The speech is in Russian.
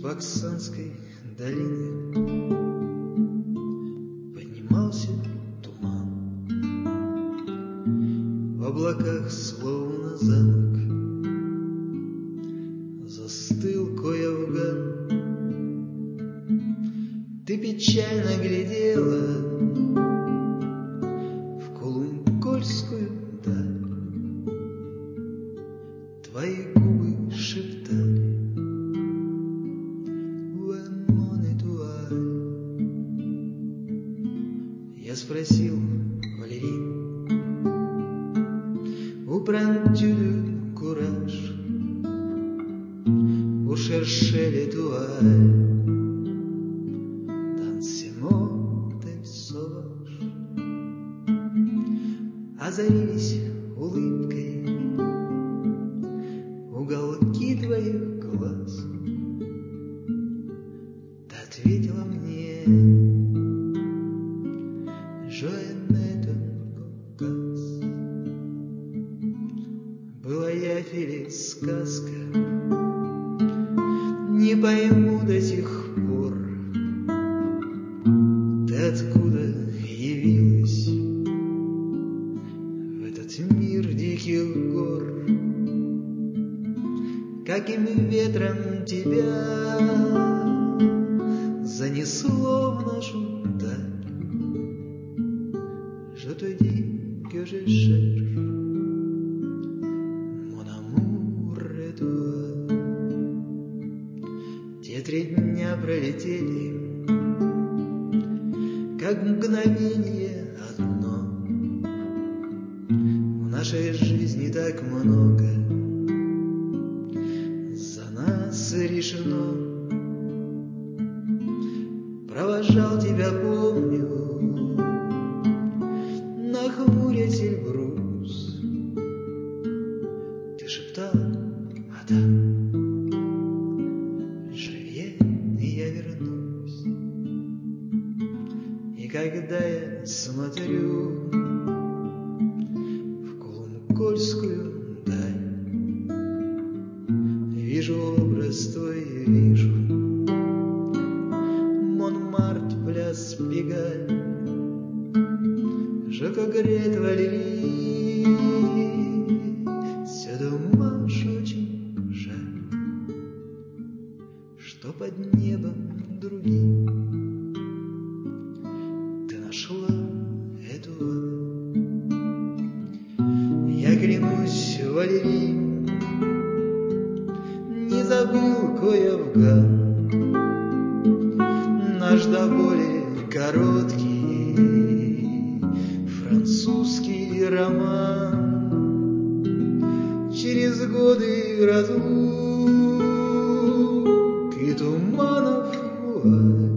Баксанской долины поднимался туман, в облаках словно замок застыл Коявган. Ты печально глядела в Колумкольскую даль, твои губы шептали: я спросил: Валерий, où prends-tu du courage pour chercher l'étoile dans ces monts sauvages? Озарились улыбкой уголки твоих глаз. Ты ответила мне: была я или сказка, не пойму до сих пор. Ты откуда явилась в этот мир диких гор? Каким ветром тебя занесло в нашу даль? Je te dis que je cherche mon amour et toi. Те 3 дня пролетели, как мгновение одно. В нашей жизни так много за нас решено. Провожал тебя, помню, нахмурясь Эльбрус. Ты шептал: Адам, живее, и я вернусь. И когда я смотрю в Колумкольскую даль, вижу образ твой, вижу Монмарт, пляс Пегаль. Je regrette, Валерий, все думаешь, очень жаль, что под небом другим ты нашла эту. Я клянусь, Валерий, не забыл Коявган, наш до боли короткий французский роман. Через годы разлук и туманов вуаль